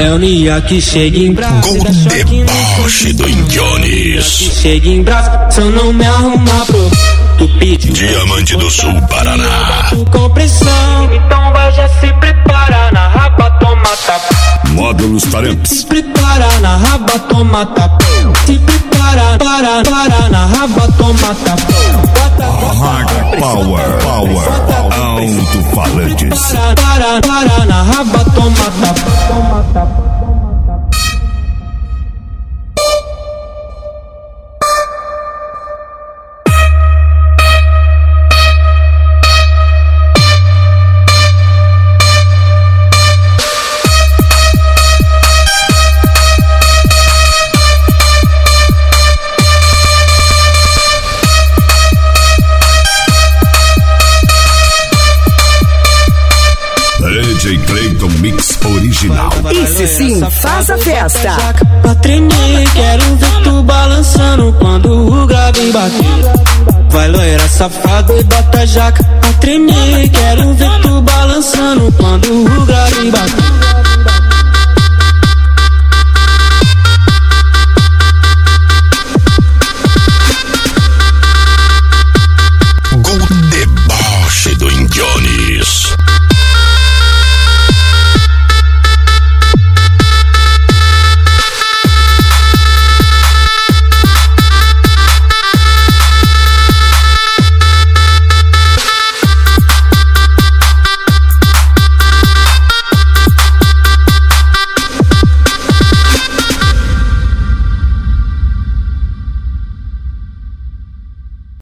É o Nia que chega em Brás. Com o deboche do Jones. Chega em Brás, se eu não me arrumar pro tu pediu. Diamante do Sul, Paraná. Com pressão, então vai já se preparar na raba, toma tapa. Módulos Taramps. Se prepara na raba, toma tapa. Se prepara, para na raba, toma tapa. Hard Power, alto-falantes. Para na raba, toma tapa. DJ Clayton Mix original. Esse sim faz a festa. Pra treinar, quero ver tu balançando quando o grave bater. Vai loira safado e bota a jaca. Pra treinar, quero ver tu balançando